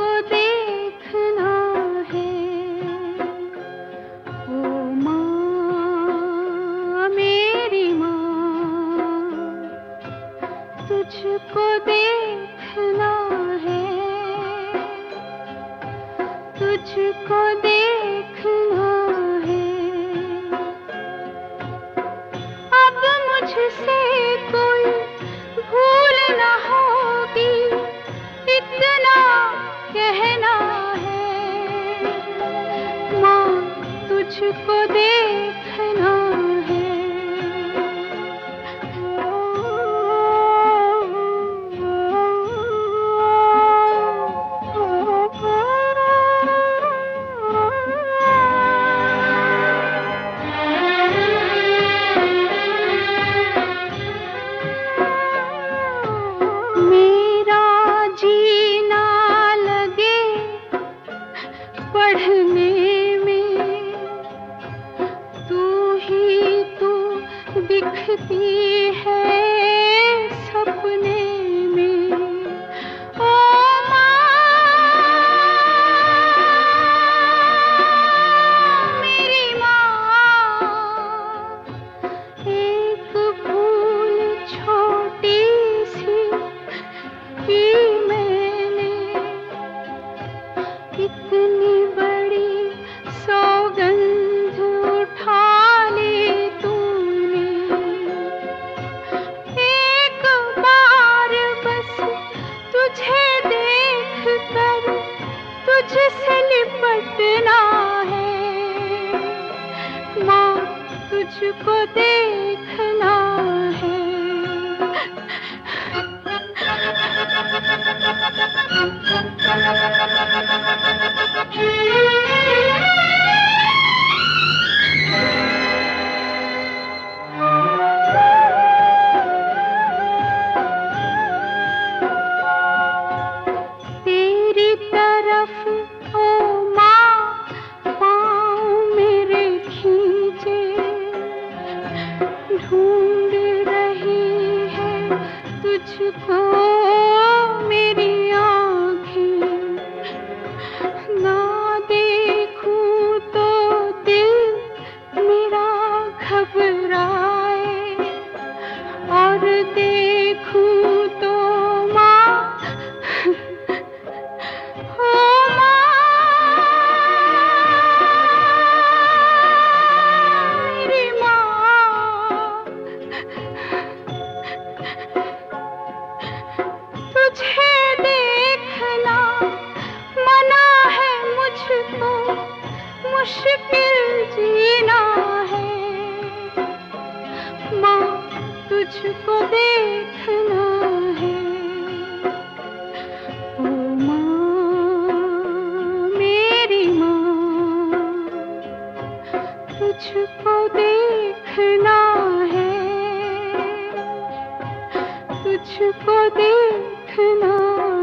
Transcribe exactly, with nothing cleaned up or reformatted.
तुझको देखना है। ओ माँ मेरी माँ, तुझको देखना है, तुझको देखना है। अब मुझसे कोई भूल न होगी, इतना कहना है। माँ तुझको देखना है। मेरा जीना लगे पढ़ने में, तू ही तू दिखती है सपने में। ओ माँ मेरी माँ, एक भूल छोटी सी की मैंने, इतनी बड़ी सौगंध उठा ली तूने। एक बार बस तुझे देख कर तुझसे लिपटना है। माँ तुझको देखना है। तेरी तरफ ओ माँ पाँव मेरे खींचे, ढूंढ रही है तुझको मेरी आँखें। ना देखूं तो दिल मेरा घबराए, और देखूं तो माँ ओ माँ मेरी माँ, तुझे देखना मना है मुझको, मुश्किल जीना है। माँ तुझको देखना है। ओ माँ मेरी माँ, तुझको देखना है, तुझको देखना